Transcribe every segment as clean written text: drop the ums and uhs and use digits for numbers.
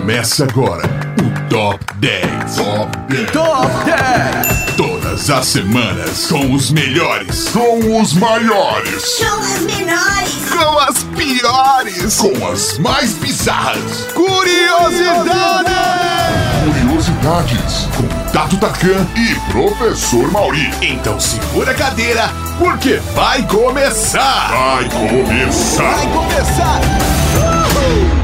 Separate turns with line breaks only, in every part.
Começa agora o Top 10. Top 10. Todas as semanas com os melhores, com os maiores,
com as menores,
com as piores, com as mais bizarras. Curiosidades com Tato Tarkan e Professor Mauri. Então segura a cadeira, porque vai começar. Vai começar. Uhul.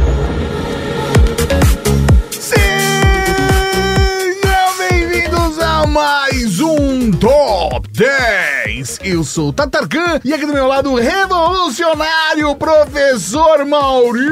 Mais um Top 10. Eu sou o Tato Tarkan e aqui do meu lado o revolucionário Professor Mauri.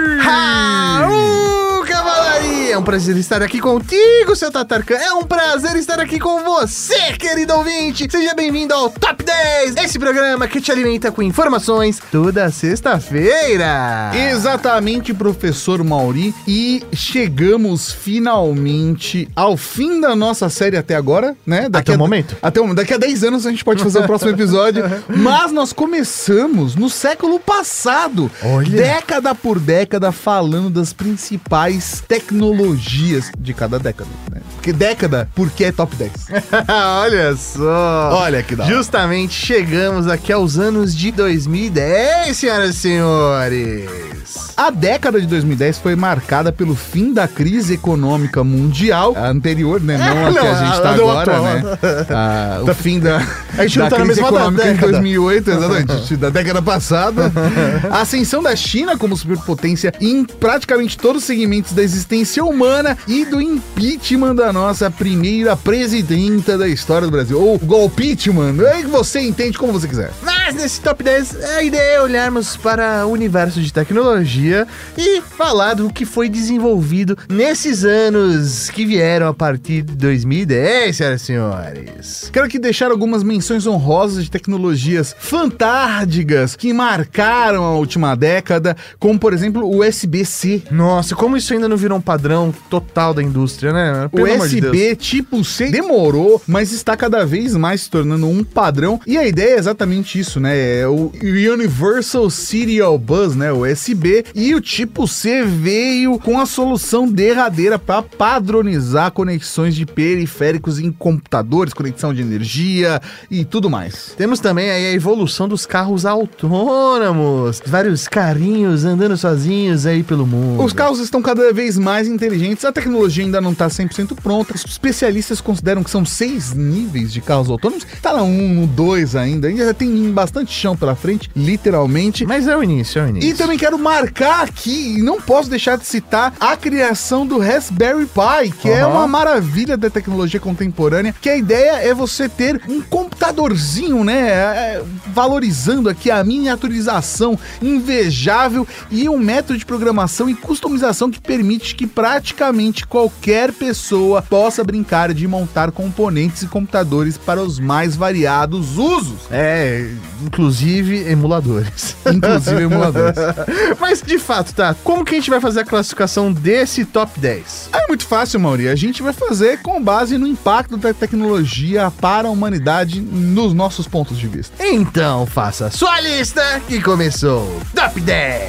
Cavalaria! É um prazer estar aqui contigo, seu Tato Tarkan. É um prazer estar aqui com você, querido ouvinte. Seja bem-vindo ao Top 10, esse programa que te alimenta com informações toda sexta-feira.
Exatamente, Professor Mauri. E chegamos finalmente ao fim da nossa série até agora, né?
Até o momento.
Daqui a 10 anos a gente pode fazer o próximo episódio. Mas nós começamos no século passado.
Olha.
Década por década, falando das principais tecnologias de cada década, né? Porque década, porque é top 10.
Olha só.
Olha que da hora.
Justamente chegamos aqui aos anos de 2010, senhoras e senhores.
A década de 2010 foi marcada pelo fim da crise econômica mundial, a anterior, né? Não a que a gente tá agora, né? O fim da
gente não tá na
crise
mesma
econômica
década.
em 2008, exatamente, da década passada. A ascensão da China como superpotência em praticamente todos os segmentos da existência humana e do impeachment da nossa primeira presidenta da história do Brasil. Ou golpeachment, aí você entende como você quiser.
Mas nesse Top 10, a ideia é olharmos para o universo de tecnologia e falar do que foi desenvolvido nesses anos que vieram a partir de 2010, senhoras e senhores.
Quero aqui deixar algumas menções honrosas de tecnologias fantásticas que marcaram a última década, como, por exemplo, o USB-C.
Nossa, como isso ainda não virou um padrão total da indústria, né?
O USB tipo C demorou, mas está cada vez mais se tornando um padrão. E a ideia é exatamente isso, né? É o Universal Serial Bus, né? O USB. E o tipo C veio com a solução derradeira para padronizar conexões de periféricos em computadores, conexão de energia e tudo mais.
Temos também aí a evolução dos carros autônomos. Vários carrinhos andando sozinhos aí pelo mundo.
Os carros estão cada vez mais inteligentes. A tecnologia ainda não está 100% pronta. Os especialistas consideram que são 6 níveis de carros autônomos. Tá lá 1, 2 ainda já tem bastante chão pela frente, literalmente.
Mas é o início,
E também quero marcar aqui, e não posso deixar de citar, a criação do Raspberry Pi, que é uma maravilha da tecnologia contemporânea, que a ideia é você ter um computadorzinho, né? Valorizando aqui a miniaturização invejável e um método de programação e customização que permite que praticamente qualquer pessoa possa brincar de montar componentes e computadores para os mais variados usos.
Inclusive emuladores. Mas, de fato, tá, como que a gente vai fazer a classificação desse Top 10?
É muito fácil, Mauri. A gente vai fazer com base no impacto da tecnologia para a humanidade nos nossos pontos de vista.
Então, faça a sua lista que começou. Top 10!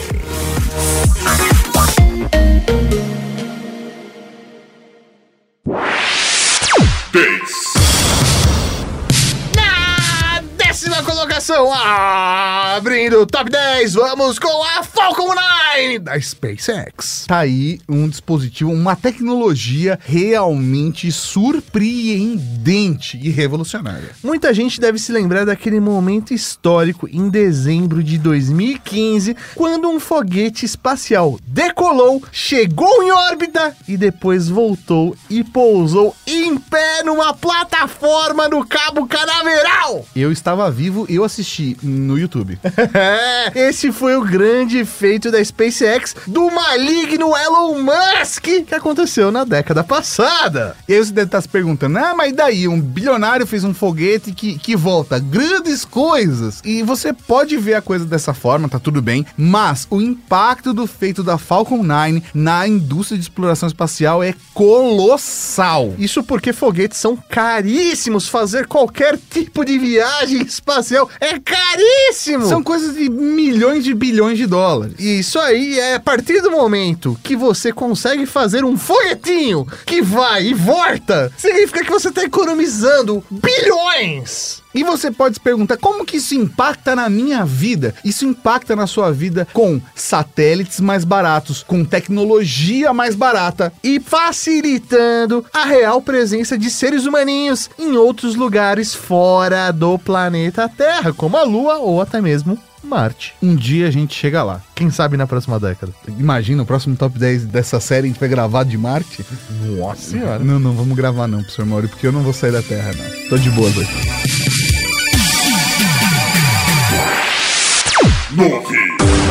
Décima colocação, abrindo o Top 10, vamos com a Falcon 9 da SpaceX.
Tá aí um dispositivo, uma tecnologia realmente surpreendente e revolucionária.
Muita gente deve se lembrar daquele momento histórico em dezembro de 2015, quando um foguete espacial decolou, chegou em órbita e depois voltou e pousou em pé numa plataforma no Cabo Canaveral.
Eu estava vivo e eu assisti no YouTube.
Esse foi o grande feito da SpaceX do maligno Elon Musk, que aconteceu na década passada.
E aí você deve estar se perguntando, mas daí um bilionário fez um foguete que volta grandes coisas. E você pode ver a coisa dessa forma, tá tudo bem, mas o impacto do feito da Falcon 9 na indústria de exploração espacial é colossal.
Isso porque foguetes são caríssimos, fazer qualquer tipo de viagem espacial é caríssimo.
São coisas de milhões de bilhões de dólares.
Isso aí é a partir do momento que você consegue fazer um foguetinho que vai e volta, significa que você tá economizando bilhões.
E você pode se perguntar, como que isso impacta na minha vida? Isso impacta na sua vida com satélites mais baratos, com tecnologia mais barata
E facilitando a real presença de seres humaninhos em outros lugares fora do planeta Terra, como a Lua ou até mesmo Marte.
Um dia a gente chega lá.
Quem sabe na próxima década.
Imagina, o próximo top 10 dessa série a gente vai gravar de Marte.
Nossa senhora.
Não, vamos gravar não, professor Mauri, porque eu não vou sair da Terra, não. Tô de boa aqui.
9.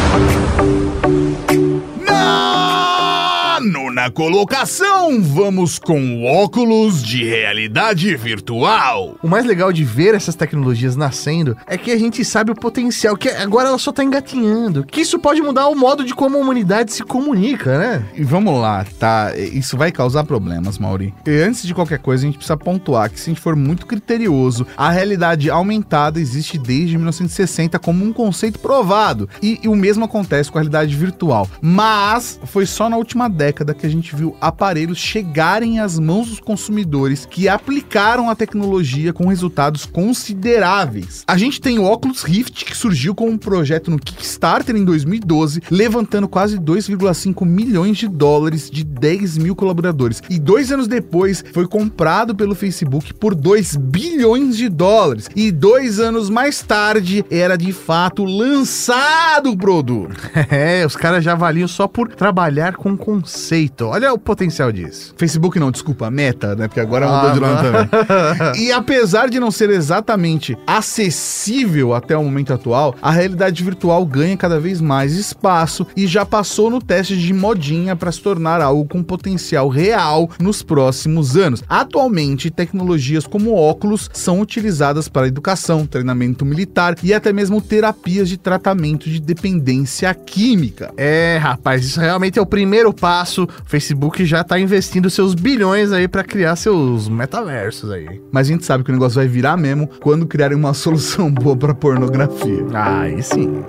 Na colocação, vamos com óculos de realidade virtual.
O mais legal de ver essas tecnologias nascendo é que a gente sabe o potencial, que agora ela só tá engatinhando, que isso pode mudar o modo de como a humanidade se comunica, né?
E vamos lá, tá? Isso vai causar problemas, Mauri. E antes de qualquer coisa, a gente precisa pontuar que se a gente for muito criterioso, a realidade aumentada existe desde 1960 como um conceito provado. E o mesmo acontece com a realidade virtual. Mas foi só na última década que a gente viu aparelhos chegarem às mãos dos consumidores que aplicaram a tecnologia com resultados consideráveis. A gente tem o Oculus Rift, que surgiu como um projeto no Kickstarter em 2012, levantando quase 2,5 milhões de dólares de 10 mil colaboradores. E 2 anos depois, foi comprado pelo Facebook por 2 bilhões de dólares. E 2 anos mais tarde, era de fato lançado o produto.
É, os caras já valiam só por trabalhar com conceito. Olha o potencial disso.
Facebook não, desculpa, Meta, né? Porque agora mudou de nome também. E apesar de não ser exatamente acessível até o momento atual, a realidade virtual ganha cada vez mais espaço e já passou no teste de modinha para se tornar algo com potencial real nos próximos anos. Atualmente, tecnologias como óculos são utilizadas para educação, treinamento militar e até mesmo terapias de tratamento de dependência química.
É, rapaz, isso realmente é o primeiro passo. O Facebook já tá investindo seus bilhões aí pra criar seus metaversos aí.
Mas a gente sabe que o negócio vai virar mesmo quando criarem uma solução boa pra pornografia.
Aí sim.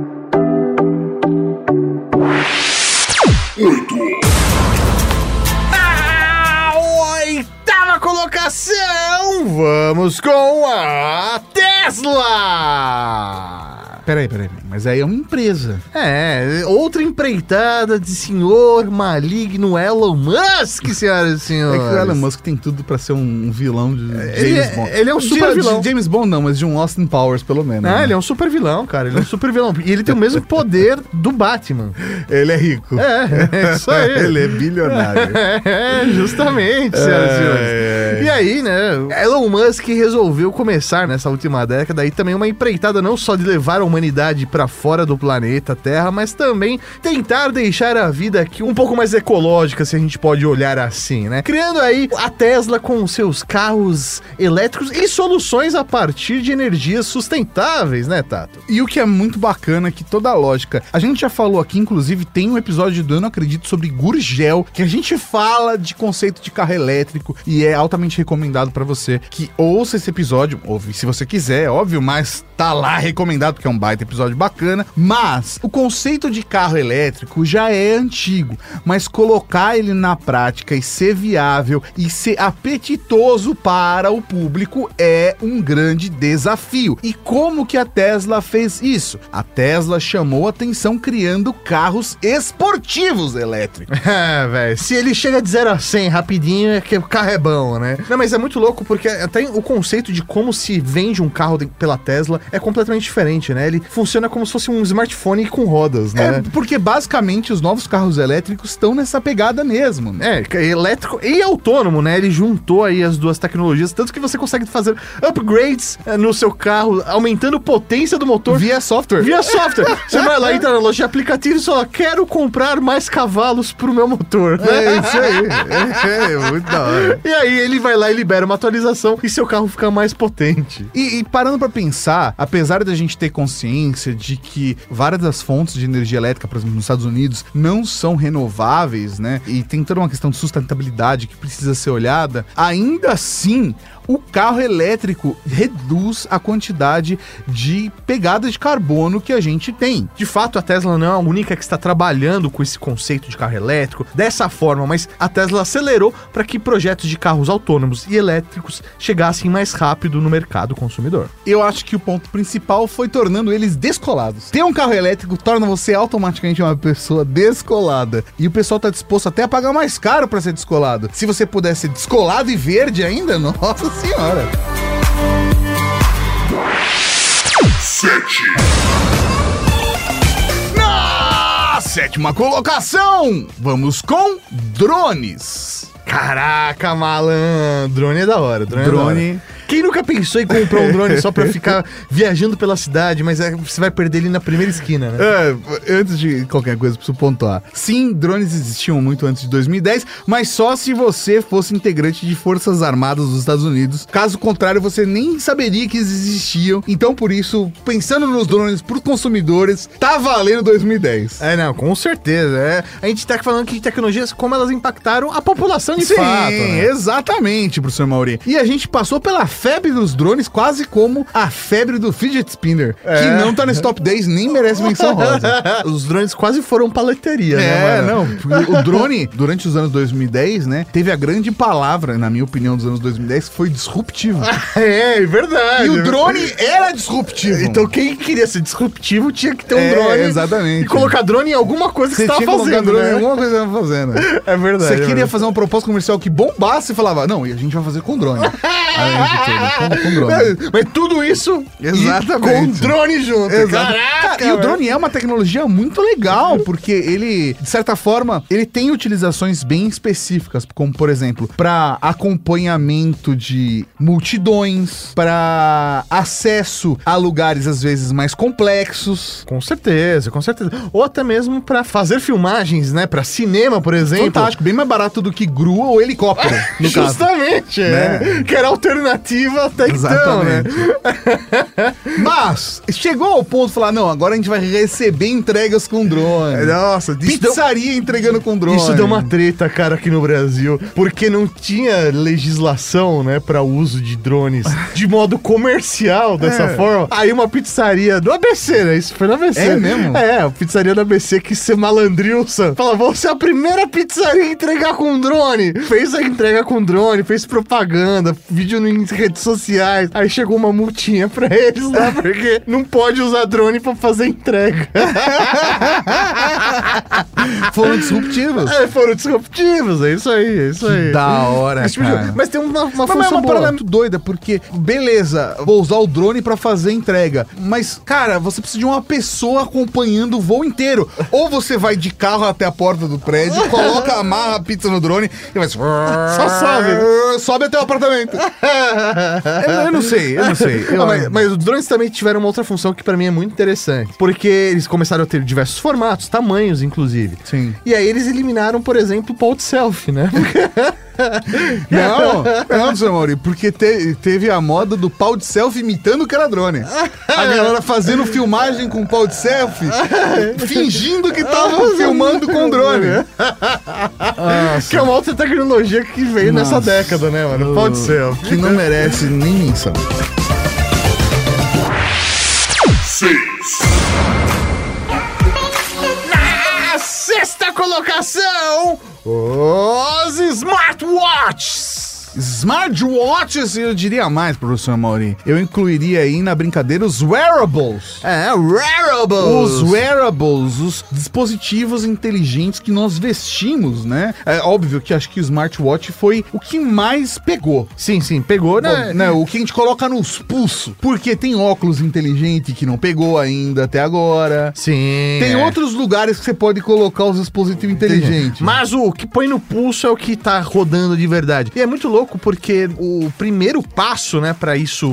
8.
Oitava colocação, vamos com a Tesla!
Peraí, mas aí é uma empresa.
É, outra empreitada de senhor maligno Elon Musk, senhoras e senhores.
É que o Elon Musk tem tudo pra ser um vilão de James Bond.
Ele é um super vilão.
De James Bond não, mas de um Austin Powers, pelo menos.
Ah,
né?
ele é um super vilão, cara. Ele é um super vilão. E ele tem o mesmo poder do Batman.
Ele é rico.
É isso aí.
Ele é bilionário.
É, justamente, senhoras e senhores. E aí, né, Elon Musk resolveu começar nessa última década aí também uma empreitada não só de levar a humanidade pra fora do planeta Terra, mas também tentar deixar a vida aqui um pouco mais ecológica, se a gente pode olhar assim, né? Criando aí a Tesla com seus carros elétricos e soluções a partir de energias sustentáveis, né, Tato?
E o que é muito bacana é que toda a lógica, a gente já falou aqui, inclusive tem um episódio do Eu Não Acredito sobre Gurgel, que a gente fala de conceito de carro elétrico e é altamente recomendado pra você que ouça esse episódio, ouve se você quiser, óbvio, mas tá lá recomendado porque é um baita episódio bacana, mas o conceito de carro elétrico já é antigo, mas colocar ele na prática e ser viável e ser apetitoso para o público é um grande desafio. E como que a Tesla fez isso? A Tesla chamou atenção criando carros esportivos elétricos.
É, velho, se ele chega de 0 a 100 rapidinho, é que o carro é bom, né? Não, mas é muito louco porque até o conceito de como se vende um carro pela Tesla é completamente diferente, né? Ele funciona como se fosse um smartphone com rodas, né?
É, porque basicamente os novos carros elétricos estão nessa pegada mesmo, né?
É, elétrico e autônomo, né? Ele juntou aí as duas tecnologias, tanto que você consegue fazer upgrades no seu carro, aumentando a potência do motor.
Via software.
Via software. Você vai lá, entra na loja de aplicativos e fala, quero comprar mais cavalos pro meu motor.
É isso aí. É muito da hora.
E aí ele vai lá e libera uma atualização e seu carro fica mais potente.
E parando pra pensar, apesar da gente ter consciência consciência de que várias das fontes de energia elétrica, por exemplo, nos Estados Unidos, não são renováveis, né? E tem toda uma questão de sustentabilidade que precisa ser olhada, ainda assim, o carro elétrico reduz a quantidade de pegada de carbono que a gente tem.
De fato, a Tesla não é a única que está trabalhando com esse conceito de carro elétrico dessa forma, mas a Tesla acelerou para que projetos de carros autônomos e elétricos chegassem mais rápido no mercado consumidor.
Eu acho que o ponto principal foi tornando eles descolados. Ter um carro elétrico torna você automaticamente uma pessoa descolada. E o pessoal tá disposto até a pagar mais caro para ser descolado. Se você pudesse ser descolado e verde ainda, nossa senhora.
7.
Na sétima colocação, vamos com drones.
Caraca, malandro! Drone é da hora. Drone. É da hora. Quem nunca pensou em comprar um drone só pra ficar viajando pela cidade, mas você vai perder ele na primeira esquina, né?
Antes de qualquer coisa, preciso pontuar. Sim, drones existiam muito antes de 2010, mas só se você fosse integrante de Forças Armadas dos Estados Unidos. Caso contrário, você nem saberia que eles existiam. Então, por isso, pensando nos drones pros consumidores, tá valendo 2010.
Não, com certeza. A gente tá falando aqui de tecnologias, como elas impactaram a população de
Sim,
fato, né?
Exatamente, professor Mauri. E a gente passou pela febre dos drones quase como a febre do fidget spinner, que não tá nesse top 10, nem merece menção rosa.
Os drones quase foram paleteria, né?
Não. O drone, durante os anos 2010, né, teve a grande palavra, na minha opinião, dos anos 2010, que foi disruptivo.
É verdade.
E o drone era disruptivo.
Então quem queria ser disruptivo tinha que ter um drone.
Exatamente.
E colocar drone em alguma coisa que você tava fazendo,
drone
né?
em alguma coisa que você tava fazendo.
É verdade.
Você queria fazer uma proposta comercial que bombasse e falava, não, e a gente vai fazer com drone. Com drone.
Mas tudo isso
exatamente
com drone junto.
Caraca, e o drone é uma tecnologia muito legal, porque ele, de certa forma, ele tem utilizações bem específicas, como, por exemplo, para acompanhamento de multidões, para acesso a lugares, às vezes, mais complexos.
Com certeza. Ou até mesmo para fazer filmagens, né? Para cinema, por exemplo.
Fantástico, bem mais barato do que grua ou helicóptero, no caso.
Justamente, né? Que era alternativa até então, né?
Mas chegou ao ponto de falar, não, agora a gente vai receber entregas com drone.
Nossa,
pizzaria entregando com drone.
Isso deu uma treta, cara, aqui no Brasil, porque não tinha legislação, né, para uso de drones de modo comercial dessa forma. Aí uma pizzaria do ABC, né? Isso foi no ABC.
É mesmo?
A pizzaria do ABC quis ser malandrilson. Fala, vou ser a primeira pizzaria a entregar com drone. Fez a entrega com drone, fez propaganda, vídeo em redes sociais. Aí chegou uma multinha pra eles lá, porque não pode usar drone pra fazer entrega.
Foram disruptivos.
Foram disruptivos, é isso aí.
Da hora, cara.
Mas tem uma função
é uma
boa.
parada muito doida, porque, beleza, vou usar o drone pra fazer entrega, mas, cara, você precisa de uma pessoa acompanhando o voo inteiro. Ou você vai de carro até a porta do prédio, amarra a pizza no drone e vai...
Só
sobe até o apartamento. Eu não sei.
Mas os drones também tiveram uma outra função que pra mim é muito interessante. Porque eles começaram a ter diversos formatos, tamanhos, inclusive.
Sim.
E aí eles eliminaram, por exemplo, o pole selfie, né?
Não, seu Mauri, porque teve a moda do pau de selfie imitando que era drone. A galera fazendo filmagem com pau de selfie, fingindo que tava filmando com drone.
Que é uma outra tecnologia que veio nessa década, né, mano? Pau de selfie.
Que não merece nem menção.
6.
Na sexta colocação, os smartwatches.
Smartwatches, eu diria mais, professor Mauri. Eu incluiria aí na brincadeira os wearables.
Wearables.
Os wearables, os dispositivos inteligentes que nós vestimos, né? É óbvio que acho que o smartwatch foi o que mais pegou.
Sim, pegou, né?
O que a gente coloca nos pulsos. Porque tem óculos inteligente que não pegou ainda até agora.
Sim.
Tem outros lugares que você pode colocar os dispositivos inteligentes.
Mas o que põe no pulso é o que tá rodando de verdade. E é muito louco porque o primeiro passo, né, pra isso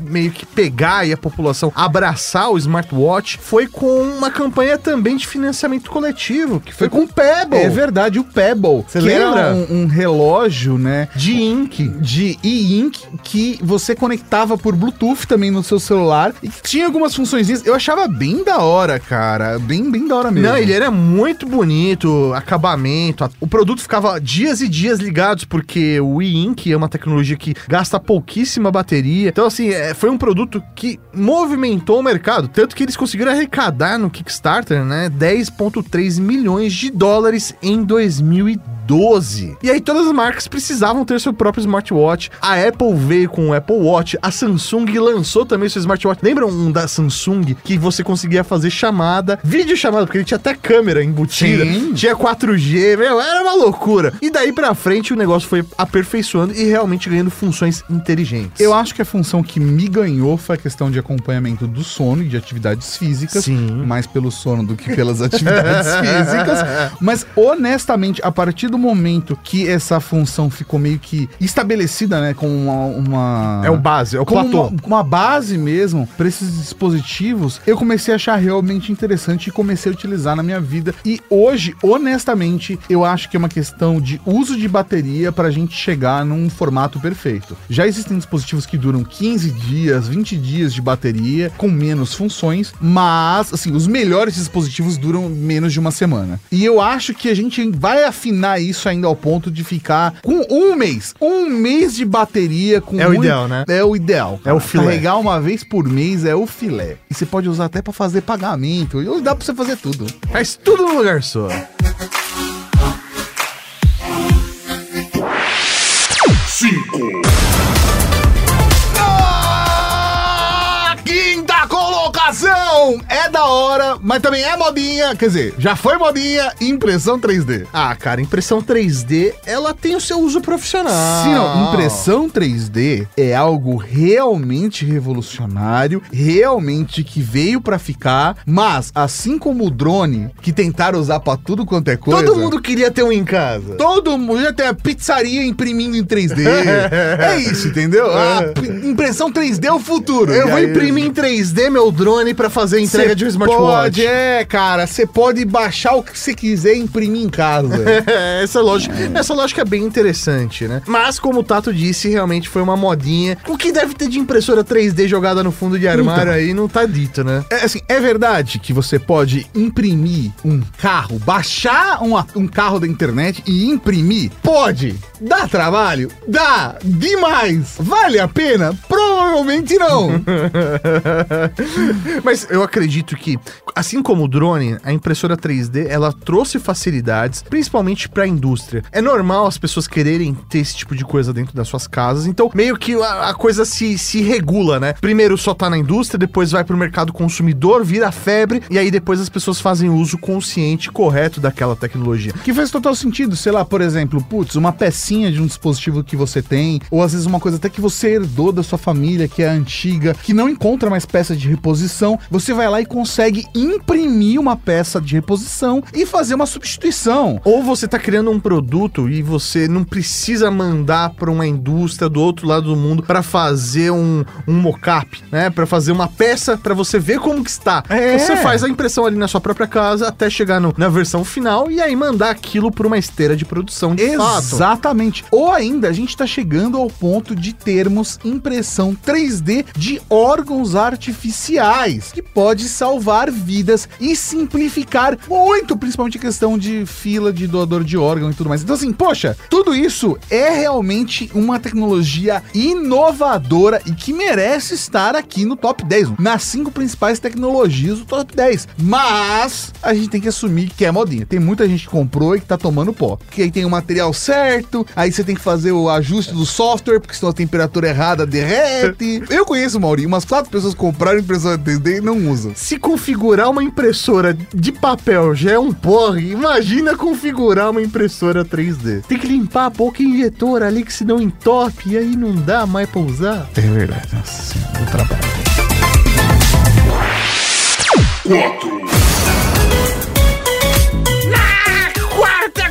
meio que pegar e a população abraçar o smartwatch foi com uma campanha também de financiamento coletivo, que foi com o Pebble.
É verdade, o Pebble.
Você
que
lembra?
era um relógio, né?
De ink.
De e-ink que você conectava por Bluetooth também no seu celular e que tinha algumas funçõezinhas. Eu achava bem da hora, cara. Bem da hora mesmo.
Não, ele era muito bonito, acabamento. O produto ficava dias e dias ligados, porque o e-ink é uma tecnologia que gasta pouquíssima bateria. Então, assim, foi um produto que movimentou o mercado. Tanto que eles conseguiram arrecadar no Kickstarter, né, 10,3 milhões de dólares em 2012. E aí todas as marcas precisavam ter seu próprio smartwatch. A Apple veio com o Apple Watch, a Samsung lançou também seu smartwatch. Lembram um da Samsung que você conseguia fazer chamada, videochamada, porque ele tinha até câmera embutida,
Sim.
tinha 4G, meu, era uma loucura. E daí pra frente o negócio foi aperfeiçoando e realmente ganhando funções inteligentes.
Eu acho que a função que me ganhou foi a questão de acompanhamento do sono e de atividades físicas.
Sim.
Mais pelo sono do que pelas atividades físicas. Mas, honestamente, a partir do momento que essa função ficou meio que estabelecida, né, como uma
É o base, é o
como
platô.
uma base mesmo para esses dispositivos, eu comecei a achar realmente interessante e comecei a utilizar na minha vida. E hoje, honestamente, eu acho que é uma questão de uso de bateria pra gente chegar num formato perfeito. Já existem dispositivos que duram 15 dias, 20 dias de bateria, com menos funções, mas, assim, os melhores dispositivos duram menos de uma semana. E eu acho que a gente vai afinar isso ainda ao ponto de ficar com um mês de bateria com
É o ideal, né?
É o ideal.
É o filé.
Carregar uma vez por mês é o filé. E você pode usar até pra fazer pagamento. E dá pra você fazer tudo.
Faz tudo no lugar só.
5,
Quinta colocação! É da hora, mas também é modinha. Quer dizer, já foi modinha, impressão 3D.
Ah, cara, impressão 3D, ela tem o seu uso profissional.
Sim, não, impressão 3D é algo realmente revolucionário, realmente que veio pra ficar, mas assim como o drone, que tentaram usar pra tudo quanto é coisa...
Todo mundo queria ter um em casa.
Todo mundo já tem a pizzaria imprimindo em 3D. É isso, entendeu? Impressão 3D é o futuro.
Eu
E
vou
aí-
imprimir em 3D meu drone pra fazer a entrega
Cê
de um smartwatch.
pode, cara, você pode baixar o que você quiser e imprimir em casa.
Essa lógica é bem interessante, né? Mas, como o Tato disse, realmente foi uma modinha. O que deve ter de impressora 3D jogada no fundo de armário aí não tá dito, né?
É verdade que você pode imprimir um carro, baixar um carro da internet e imprimir? Pode! Dá trabalho? Dá! Demais! Vale a pena? Provavelmente não!
Mas eu acredito que, assim como o drone, a impressora 3D, ela trouxe facilidades, principalmente pra indústria. É normal as pessoas quererem ter esse tipo de coisa dentro das suas casas, então meio que a coisa se regula, né? Primeiro só tá na indústria, depois vai pro mercado consumidor, vira febre, e aí depois as pessoas fazem uso consciente e correto daquela tecnologia.
Que faz total sentido, sei lá, por exemplo, putz, uma pecinha de um dispositivo que você tem, ou às vezes uma coisa até que você herdou da sua família, que é antiga, que não encontra mais peça de reposição, você vai lá e consegue imprimir uma peça de reposição e fazer uma substituição.
Ou você tá criando um produto e você não precisa mandar para uma indústria do outro lado do mundo para fazer um mock-up, né? Para fazer uma peça para você ver como que está.
É.
Você faz a impressão ali na sua própria casa até chegar na versão final e aí mandar aquilo para uma esteira de produção de fato.
Exatamente. Ou ainda, a gente tá chegando ao ponto de termos impressão 3D de órgãos artificiais, que pode salvar vidas e simplificar muito, principalmente a questão de fila de doador de órgão e tudo mais. Então assim, poxa, tudo isso é realmente uma tecnologia inovadora e que merece estar aqui no top 10, nas 5 principais tecnologias do top 10. Mas a gente tem que assumir que é modinha. Tem muita gente que comprou e que tá tomando pó. Porque aí tem o material certo, aí você tem que fazer o ajuste do software, porque senão a temperatura errada derrete. Eu conheço, Mauri, umas 4 pessoas compraram impressora 3D e não usam.
Se configurar uma impressora de papel já é um porre, imagina configurar uma impressora 3D. Tem que limpar a boca injetora ali que senão entope e aí não dá mais pra usar.
É verdade, nossa senhora, o trabalho.
4,
Quarta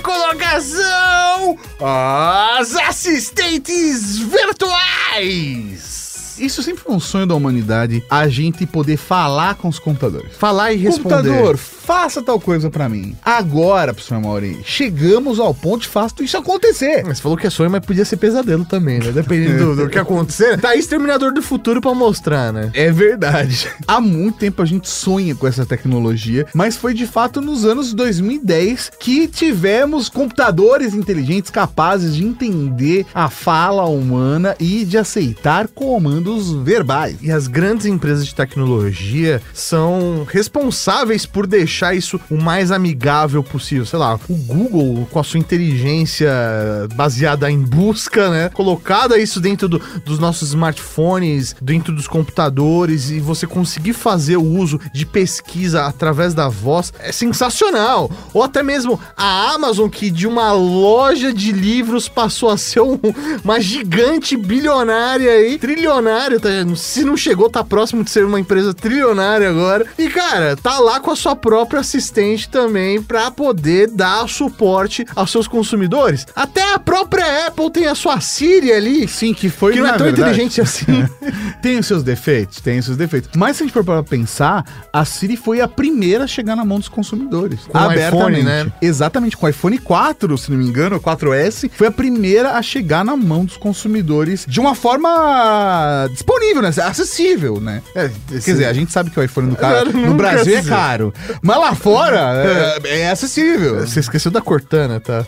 colocação, as assistentes virtuais.
Isso sempre foi um sonho da humanidade, a gente poder falar com os computadores.
Falar e responder.
Computador, faça tal coisa pra mim. Agora, professor Mauri, chegamos ao ponto de fazer isso acontecer.
Você falou que é sonho, mas podia ser pesadelo também, né? Dependendo do que acontecer. Tá aí Exterminador do Futuro pra mostrar, né?
É verdade. Há muito tempo a gente sonha com essa tecnologia, mas foi de fato nos anos 2010 que tivemos computadores inteligentes capazes de entender a fala humana e de aceitar comandos verbais.
E as grandes empresas de tecnologia são responsáveis por deixar isso o mais amigável possível. Sei lá, o Google, com a sua inteligência baseada em busca, né? Colocada isso dentro dos nossos smartphones, dentro dos computadores, e você conseguir fazer o uso de pesquisa através da voz é sensacional. Ou até mesmo a Amazon, que de uma loja de livros passou a ser uma gigante bilionária aí, trilionária, tá? Se não chegou, tá próximo de ser uma empresa trilionária agora. E, cara, tá lá com a sua própria assistente também pra poder dar suporte aos seus consumidores. Até a própria Apple tem a sua Siri ali.
Sim, que não
é tão inteligente assim.
Tem os seus defeitos. Mas se a gente for para pensar, a Siri foi a primeira a chegar na mão dos consumidores.
Com o iPhone, né?
Exatamente, com o iPhone 4, se não me engano, o 4S, foi a primeira a chegar na mão dos consumidores de uma forma disponível, né? Acessível, né? Quer dizer, a gente sabe que o iPhone no Brasil é caro, mas lá fora é acessível.
Você esqueceu da Cortana, tá?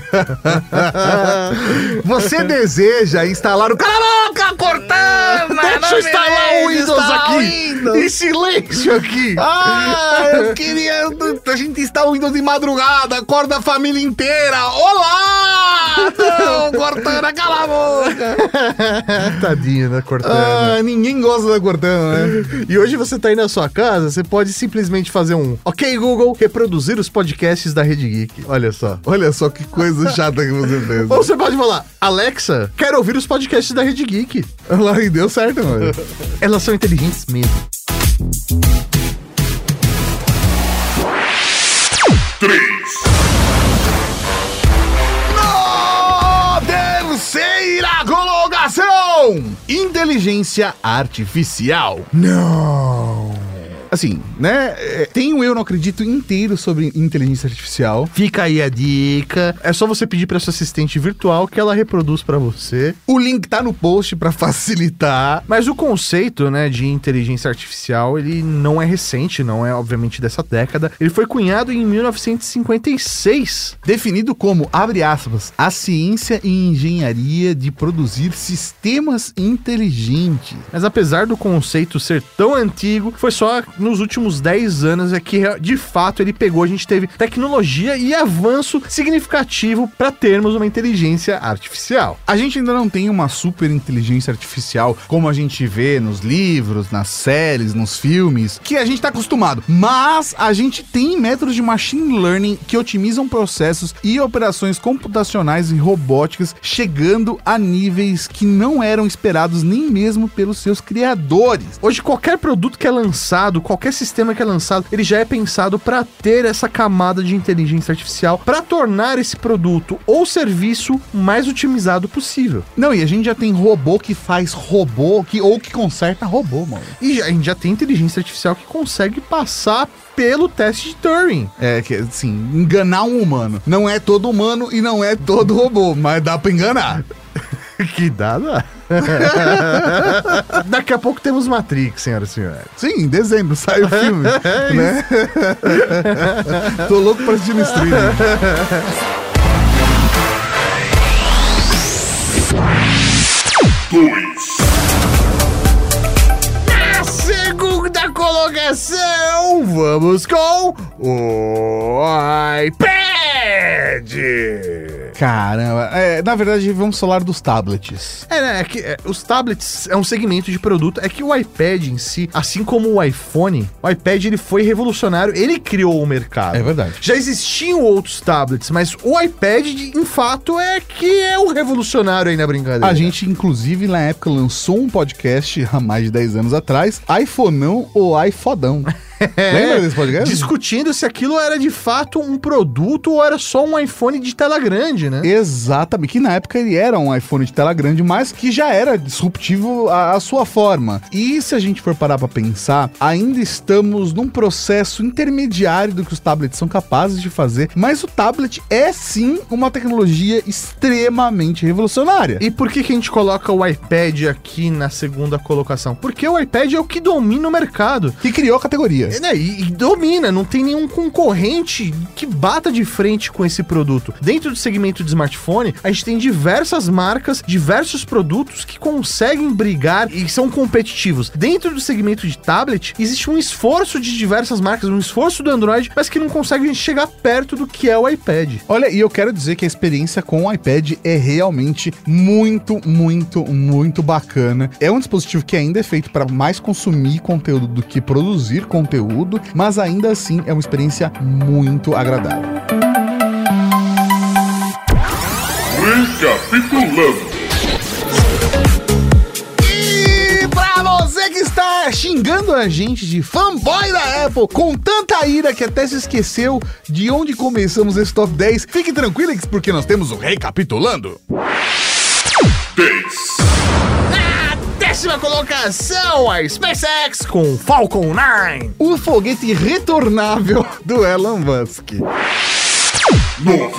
Você deseja instalar o... Caraca, Cortana!
Deixa eu instalar o Windows aqui! Em silêncio aqui!
Eu queria... A gente instala o Windows de madrugada, acorda a família inteira! Olá! Não, Cortana, cala a boca!
Tadinha da Cortana.
Ninguém gosta da Cortana, né?
E hoje você tá aí na sua casa, você pode simplesmente fazer um OK, Google, reproduzir os podcasts da Rede Geek. Olha só.
Olha só que coisa chata que você fez.
Ou você pode falar, Alexa, quero ouvir os podcasts da Rede Geek.
Ela deu certo, mano.
Elas são inteligentes mesmo.
3.
Terceira colocação: inteligência artificial.
Não.
Assim, né? Tem um Eu Não Acredito inteiro sobre inteligência artificial.
Fica aí a dica. É só você pedir pra sua assistente virtual que ela reproduz pra você.
O link tá no post pra facilitar.
Mas o conceito, né, de inteligência artificial, ele não é recente, não é obviamente dessa década. Ele foi cunhado em 1956.
Definido como, abre aspas, a ciência e engenharia de produzir sistemas inteligentes.
Mas apesar do conceito ser tão antigo, foi só nos últimos 10 anos é que, de fato, ele pegou, a gente teve tecnologia e avanço significativo para termos uma inteligência artificial.
A gente ainda não tem uma super inteligência artificial como a gente vê nos livros, nas séries, nos filmes, que a gente tá acostumado. Mas a gente tem métodos de machine learning que otimizam processos e operações computacionais e robóticas, chegando a níveis que não eram esperados nem mesmo pelos seus criadores.
Hoje, qualquer produto que é lançado, qualquer sistema que é lançado, ele já é pensado para ter essa camada de inteligência artificial para tornar esse produto ou serviço mais otimizado possível.
Não, e a gente já tem robô que faz robô, ou que conserta robô, mano.
E a gente já tem inteligência artificial que consegue passar pelo teste de Turing.
Que assim, enganar um humano. Não é todo humano e não é todo robô, mas dá pra enganar.
Que dá. Daqui a pouco temos Matrix, senhoras e senhores.
Sim, em dezembro sai o filme. Né? Tô louco pra assistir no streaming.
Na segunda colocação, vamos com o iPad.
Caramba, na verdade vamos falar dos tablets.
Os tablets é um segmento de produto, é que o iPad em si, assim como o iPhone, o iPad ele foi revolucionário, ele criou o mercado.
É verdade.
Já existiam outros tablets, mas o iPad, em fato, é que é o revolucionário aí na brincadeira.
A gente, inclusive, na época lançou um podcast há mais de 10 anos atrás, iPhoneão ou iFodão. Lembra desse podcast?
Discutindo se aquilo era de fato um produto ou era só um iPhone de tela grande, né?
Exatamente, que na época ele era um iPhone de tela grande, mas que já era disruptivo à sua forma. E se a gente for parar pra pensar, ainda estamos num processo intermediário do que os tablets são capazes de fazer, mas o tablet é sim uma tecnologia extremamente revolucionária.
E por que a gente coloca o iPad aqui na segunda colocação? Porque o iPad é o que domina o mercado.
Que criou a categoria.
E domina, não tem nenhum concorrente que bata de frente com esse produto. Dentro do segmento de smartphone, a gente tem diversas marcas, diversos produtos que conseguem brigar e são competitivos. Dentro do segmento de tablet, existe um esforço de diversas marcas, um esforço do Android, mas que não consegue chegar perto do que é o iPad.
Olha, e eu quero dizer que a experiência com o iPad é realmente muito, muito, muito bacana. É um dispositivo que ainda é feito para mais consumir conteúdo do que produzir conteúdo, mas ainda assim é uma experiência muito agradável.
Recapitulando.
E pra você que está xingando a gente de fanboy da Apple com tanta ira que até se esqueceu de onde começamos esse top 10, fique tranquilo porque nós temos o Recapitulando.
10.
Na décima colocação, a SpaceX com Falcon 9.
O foguete retornável do Elon Musk.
9.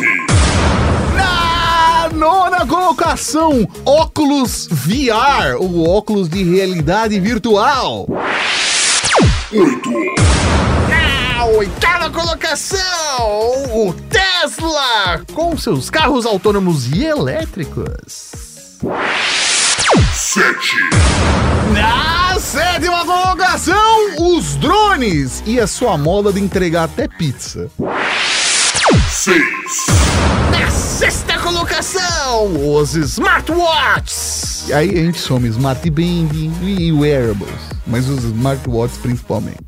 Na nona colocação, óculos VR, o óculos de realidade virtual.
8.
Na oitava colocação, o Tesla com seus carros autônomos e elétricos.
7.
Na sétima colocação, os drones e a sua moda de entregar até pizza.
6.
Na sexta colocação, os smartwatches.
E aí a gente soma Smart Band e wearables, mas os smartwatches principalmente.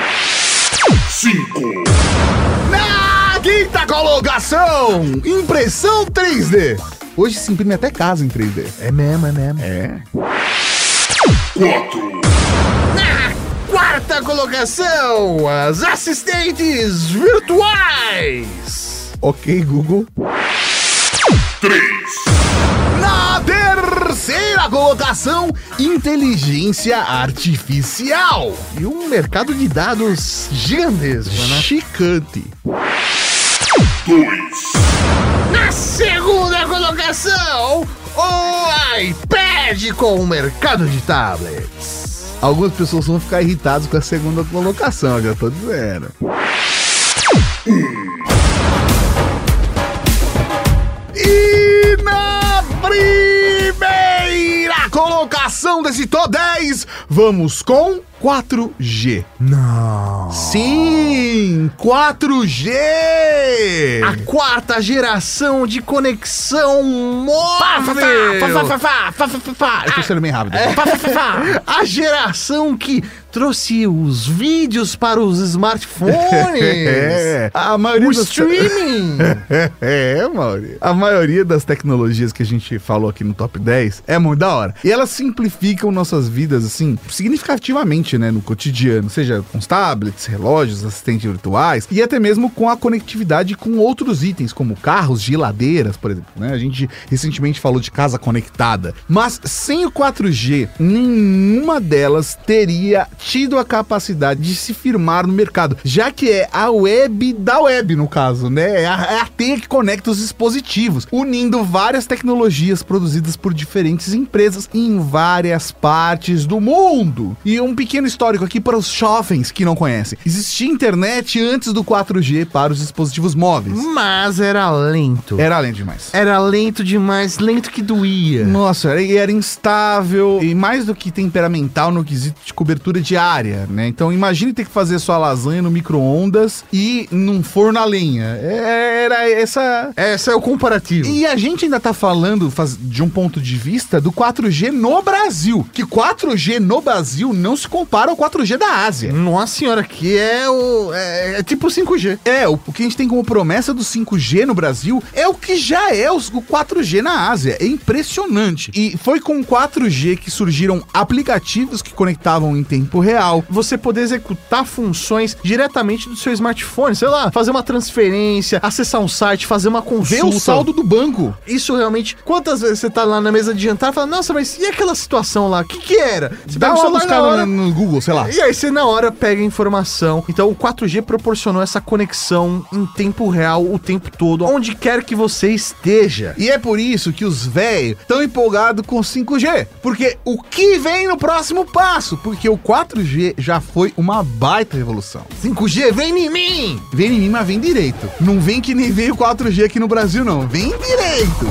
5.
Na quinta colocação, impressão 3D. Hoje se imprime até casa em 3D.
É mesmo, é mesmo.
É.
4.
Na quarta colocação, as assistentes virtuais.
Ok, Google.
3.
Na terceira colocação, inteligência artificial.
E um mercado de dados gigantesco, né?
Chicante.
2.
Na segunda colocação, o iPad com o mercado de tablets.
Algumas pessoas vão ficar irritadas com a segunda colocação, já tô dizendo. E na primeira colocação desse top 10, vamos com 4G.
Não.
Sim, 4G!
A quarta geração de conexão móvel.
Eu tô sendo bem rápido.
A geração que trouxe os vídeos para os smartphones.
A maioria
O
das
streaming.
Mauri. A maioria das tecnologias que a gente falou aqui no top 10 é muito da hora. E elas simplificam nossas vidas, assim, significativamente, né, no cotidiano. Seja com os tablets, relógios, assistentes virtuais e até mesmo com a conectividade com outros itens, como carros, geladeiras, por exemplo, né? A gente recentemente falou de casa conectada. Mas sem o 4G, nenhuma delas teria tido a capacidade de se firmar no mercado, já que é a web da web, no caso, né? É a teia que conecta os dispositivos, unindo várias tecnologias produzidas por diferentes empresas em várias partes do mundo. E um pequeno histórico aqui para os jovens que não conhecem. Existia internet antes do 4G para os dispositivos móveis.
Mas era lento.
Era lento demais.
Era lento demais, lento que doía.
Nossa, era instável e mais do que temperamental no quesito de cobertura diária, né? Então imagine ter que fazer sua lasanha no micro-ondas e num forno a lenha. Era essa...
Esse é o comparativo.
E a gente ainda tá falando de um ponto de vista do 4G no Brasil, que 4G no Brasil não se compara ao 4G da Ásia.
Nossa senhora, que é tipo 5G.
O que a gente tem como promessa do 5G no Brasil é o que já é o 4G na Ásia. É impressionante. E foi com 4G que surgiram aplicativos que conectavam em tempo tempo real.
Você poder executar funções diretamente do seu smartphone, sei lá, fazer uma transferência, acessar um site, fazer uma consulta.
Ver o saldo do banco.
Isso realmente, quantas vezes você tá lá na mesa de jantar e fala, nossa, mas e aquela situação lá? O que era? Você
Dá uma buscada no Google, sei lá.
E aí você na hora pega a informação. Então o 4G proporcionou essa conexão em tempo real o tempo todo, onde quer que você esteja.
E é por isso que os velhos estão empolgados com 5G. Porque o que vem no próximo passo? Porque o 4G já foi uma baita revolução.
5G, vem em mim!
Vem em mim, mas vem direito. Não vem que nem veio o 4G aqui no Brasil, não. Vem direito.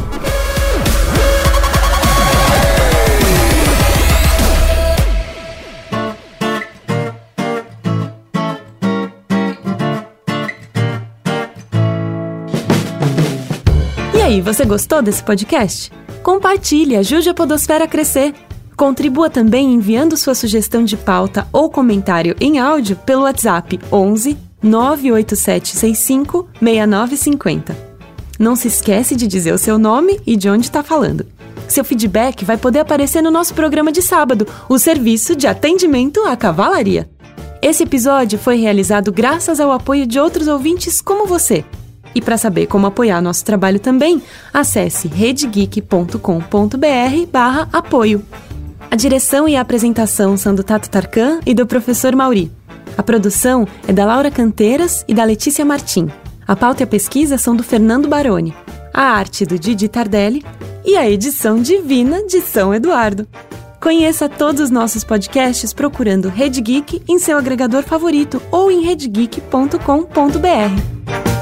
E aí, você gostou desse podcast? Compartilhe, ajude a Podosfera a crescer. Contribua também enviando sua sugestão de pauta ou comentário em áudio pelo WhatsApp 11 98765 6950. Não se esquece de dizer o seu nome e de onde está falando. Seu feedback vai poder aparecer no nosso programa de sábado, o Serviço de Atendimento à Cavalaria. Esse episódio foi realizado graças ao apoio de outros ouvintes como você. E para saber como apoiar nosso trabalho também, acesse redegeek.com.br/apoio. A direção e a apresentação são do Tato Tarkan e do professor Mauri. A produção é da Laura Canteiras e da Letícia Martim. A pauta e a pesquisa são do Fernando Baroni. A arte do Didi Tardelli e a edição divina de São Eduardo. Conheça todos os nossos podcasts procurando Rede Geek em seu agregador favorito ou em redegeek.com.br.